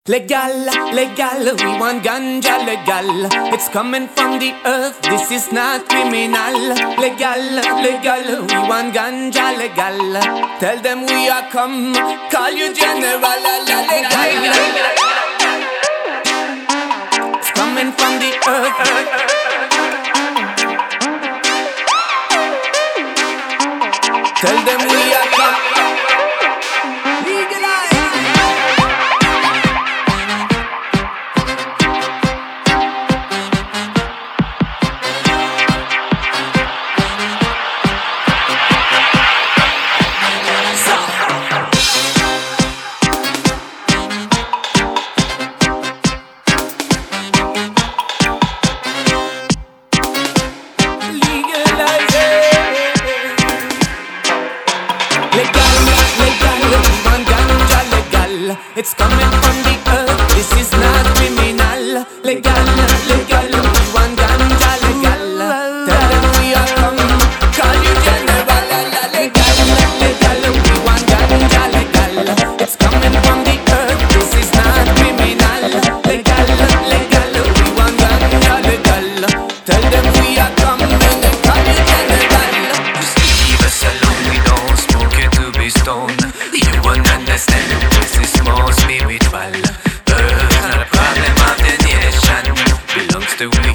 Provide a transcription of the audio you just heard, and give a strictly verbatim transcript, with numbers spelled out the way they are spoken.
Legal, legal, we want ganja legal. It's coming from the earth, this is not criminal. Legal, legal, we want ganja legal. Tell them we are come, call you general. Legal, it's coming from the earth. Tell them we are come. It's coming from the earth, this is not criminal. Legal, legal, we want ganja legal. Tell them we are come, call you general. Legal, legal, we want ganja legal. It's coming from the earth, this is not criminal. Legal, legal, we want ganja legal. Tell them we are come, and they call you general. Just leave us alone, we don't smoke it to be stoned. You won't understand. More spiritual, earth, not a problem of the nation. Belongs to we